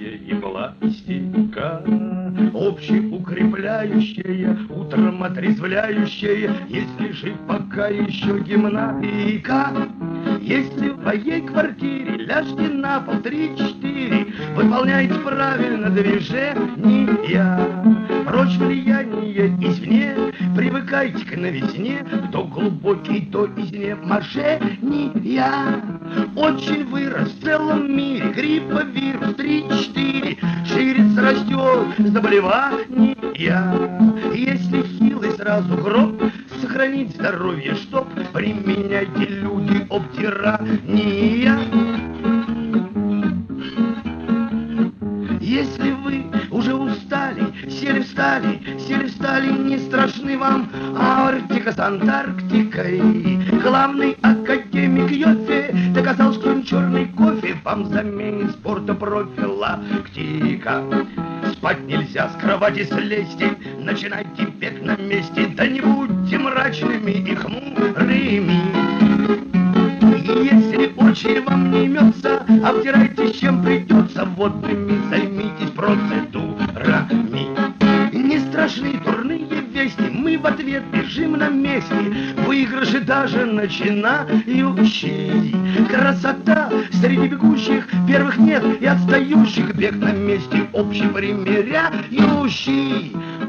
и пластика, общеукрепляющая, утром отрезвляющая, если жив пока еще гимнастика. Если в моей квартире ляжьте на пол 3-4, выполняйте правильно движения, прочь влияние извне, привыкайте к новизне, кто глубокий, то изнеможения. Очень вырос в целом мире грипповирус 3-4, ширится, растет заболевания. Если хилый, сразу гроб, сохранить здоровье, чтоб применяйте люди обтирания. Если вы уже устали, сели встали, не страшны вам Арктика с Антарктикой. Главный академик Йоффе доказал, что черный кофе вам заменит спорта профилактика. Спать нельзя, с кровати слезьте, начинайте бег на месте, да не будьте мрачными и хмурыми. Если очи вам не имется, обтирайтесь чем придется, водными займитесь процедурами. Не страшны дурные вести, мы в ответ бежим на месте, выигрыши даже начинающий. Красота среди бегущих, первых нет и отстающих, бег на месте общепримиряющий.